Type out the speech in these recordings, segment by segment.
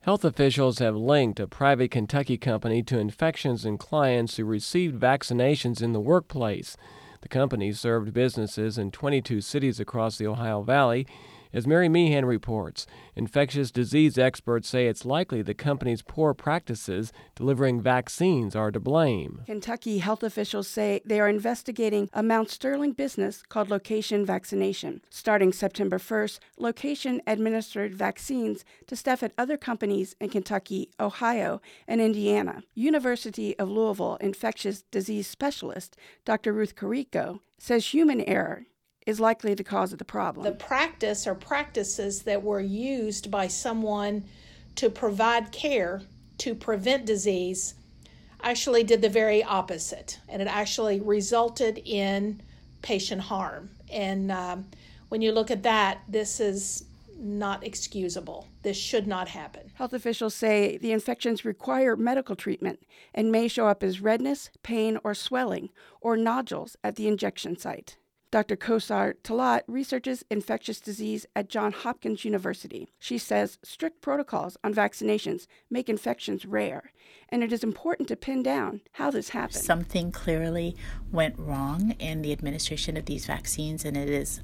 Health officials have linked a private Kentucky company to infections in clients who received vaccinations in the workplace. The company served businesses in 22 cities across the Ohio Valley. As Mary Meehan reports, infectious disease experts say it's likely the company's poor practices delivering vaccines are to blame. Kentucky health officials say they are investigating a Mount Sterling business called Location Vaccination. Starting September 1st, Location administered vaccines to staff at other companies in Kentucky, Ohio, and Indiana. University of Louisville infectious disease specialist Dr. Ruth Carrico says human error is likely the cause of the problem. The practice or practices that were used by someone to provide care to prevent disease actually did the very opposite, and it actually resulted in patient harm. And when you look at that, this is not excusable. This should not happen. Health officials say the infections require medical treatment and may show up as redness, pain, or swelling, or nodules at the injection site. Dr. Kosar Talat researches infectious disease at Johns Hopkins University. She says strict protocols on vaccinations make infections rare, and it is important to pin down how this happened. Something clearly went wrong in the administration of these vaccines, and it is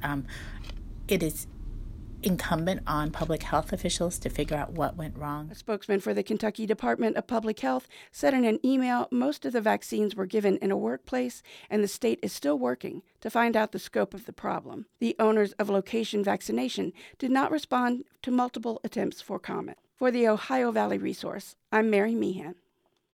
incumbent on public health officials to figure out what went wrong. A spokesman for the Kentucky Department of Public Health said in an email most of the vaccines were given in a workplace, and the state is still working to find out the scope of the problem. The owners of Location Vaccination did not respond to multiple attempts for comment. For the Ohio Valley Resource, I'm Mary Meehan.